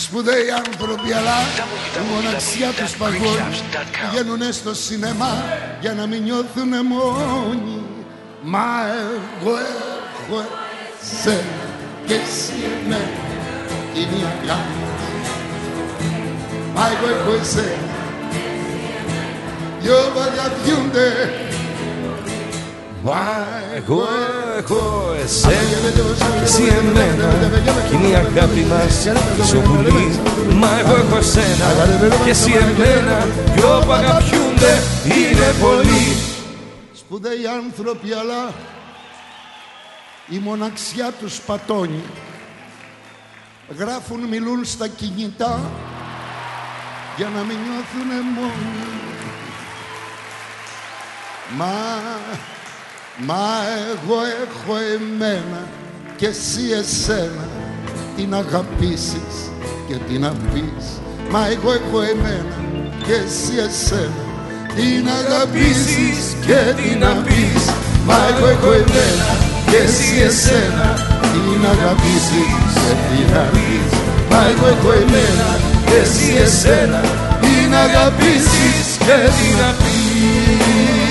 Σπουδαίοι άνθρωποι, αλλά η μοναξιά τους παγώνει. Πηγαίνουνε στο σινεμά για να μην νιώθουνε μόνοι. Μα εγώ έχω εσένα και εσύ εμένα, είναι η αγάπη. Μα εγώ έχω εσένα, δυο αγαπιούνται. Μα εγώ έχω εσένα και εσύ εμένα, κι είναι η αγάπη μας τόσο πουλή. Μα εγώ έχω εσένα και εσύ εμένα, δυο που αγαπιούνται είναι πολλοί. Σπουδαίοι άνθρωποι, αλλά η μοναξιά τους πατώνει. Γράφουν, μιλούν στα κινητά για να μην νιώθουνε μόνοι. Μα εγώ έχω εμένα και εσύ εσένα, τι να αγαπήσεις και τι να πεις. Μα εγώ έχω εμένα και εσύ εσένα, τι να αγαπήσεις και τι να πεις. Μα εγώ έχω εμένα και εσύ εσένα, τι να αγαπήσεις και τι να πεις. Μα εγώ έχω εμένα και εσύ εσένα, τι να αγαπήσεις και τι να πεις.